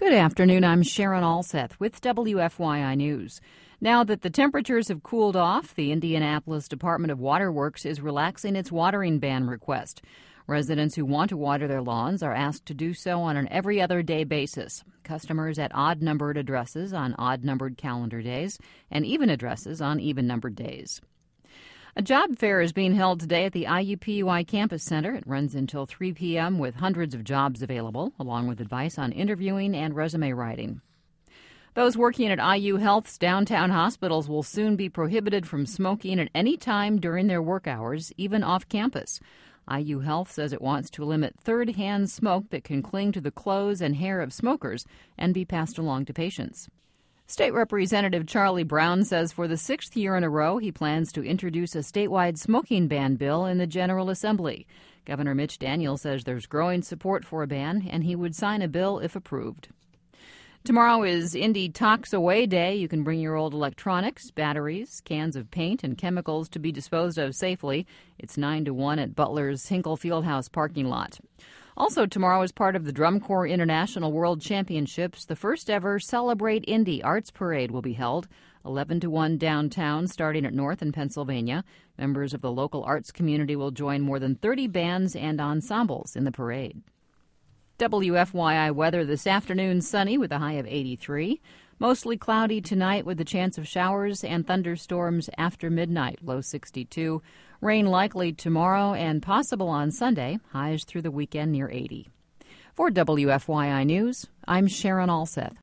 Good afternoon. I'm Sharon Alseth with WFYI News. Now that the temperatures have cooled off, the Indianapolis Department of Waterworks is relaxing its watering ban request. Residents who want to water their lawns are asked to do so on an every other day basis. Customers at odd-numbered addresses on odd-numbered calendar days and even addresses on even-numbered days. A job fair is being held today at the IUPUI Campus Center. It runs until 3 p.m. with hundreds of jobs available, along with advice on interviewing and resume writing. Those working at IU Health's downtown hospitals will soon be prohibited from smoking at any time during their work hours, even off campus. IU Health says it wants to limit third-hand smoke that can cling to the clothes and hair of smokers and be passed along to patients. State Representative Charlie Brown says for the sixth year in a row, he plans to introduce a statewide smoking ban bill in the General Assembly. Governor Mitch Daniels says there's growing support for a ban, and he would sign a bill if approved. Tomorrow is Indy Tox Away Day. You can bring your old electronics, batteries, cans of paint, and chemicals to be disposed of safely. It's 9 to 1 at Butler's Hinkle Fieldhouse parking lot. Also tomorrow, as part of the Drum Corps International World Championships, the first ever Celebrate Indy Arts Parade will be held, 11 to 1 downtown, starting at North in Pennsylvania. Members of the local arts community will join more than 30 bands and ensembles in the parade. WFYI weather this afternoon, sunny with a high of 83. Mostly cloudy tonight with a chance of showers and thunderstorms after midnight, low 62. Rain likely tomorrow and possible on Sunday, highs through the weekend near 80. For WFYI News, I'm Sharon Alseth.